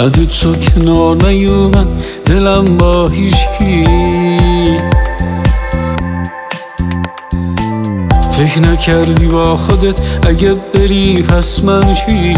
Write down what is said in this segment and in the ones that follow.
بعد تو کنار نیومد دلم با هیچکی. فکر نکردی با خودت اگه بری پس من چی؟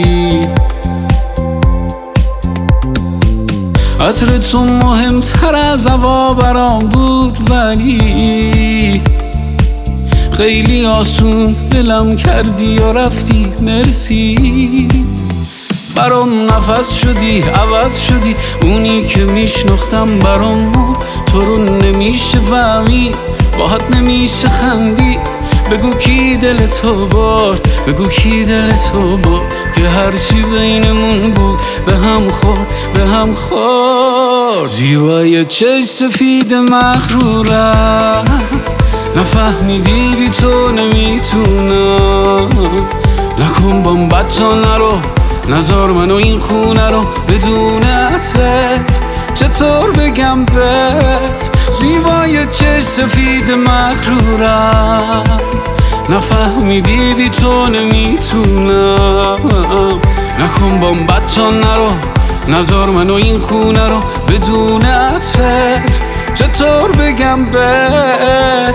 عطر تو مهمتر از هوا برام بود، ولی خیلی آسون دلم کردی و رفتی. مرسی برام نفس شدی، عوض شدی، اونی که میشناختم برام تو رو نمیشه فهمید، باهات نمیشه خندی. بگو کی دل تو برد، بگو کی دل تو برد که هرچی بینمون بود به هم خورد، به هم خورد. زیبای چشم سفید مغرورم، نفهمیدی بی تو نمیتونم. نکن بام بچه نرو، نذار منو این خونه رو بدون عطرت. چطور بگم بهت زیبای چشم سفید مغرورم، نفهمیدی بی تو نمیتونم. نکن بام بچه نرو، نذار منو این خونه رو بدون عطرت. چطور بگم بهت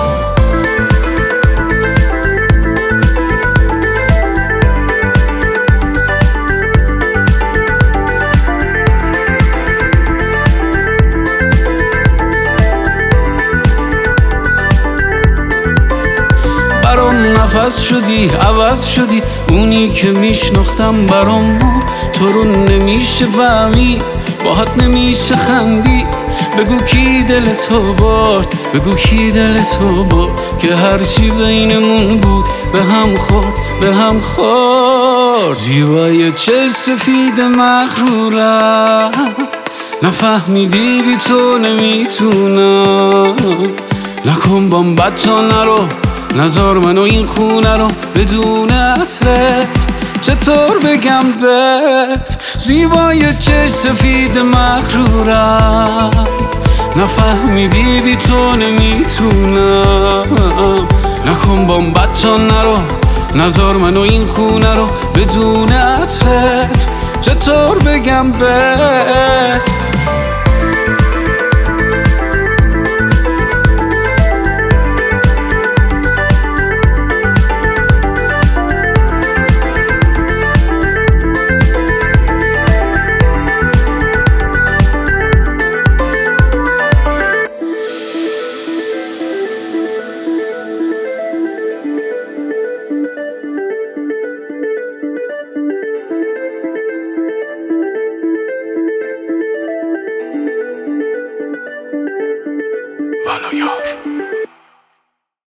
برام نفس شدی، عوض شدی، اونی که میشناختم برام تو رو نمیشه فهمید، باهات نمیشه خندی. بگو کی دل تو برد، بگو کی دل تو برد که هرچی بینمون بود به هم خورد، به هم خورد. زیبای چشم سفید مغرورم، نفهمیدی بی تو نمیتونم. نکن بام بچه نرو، نذار منو این خونه رو بدون عطرت. چطور بگم بهت زیبای چشم سفید مغرورم، نفهمیدی بی تو نمیتونم. نکن بام بچه نرو، نذار منو این خونه رو بدون عطرت. چطور بگم بهت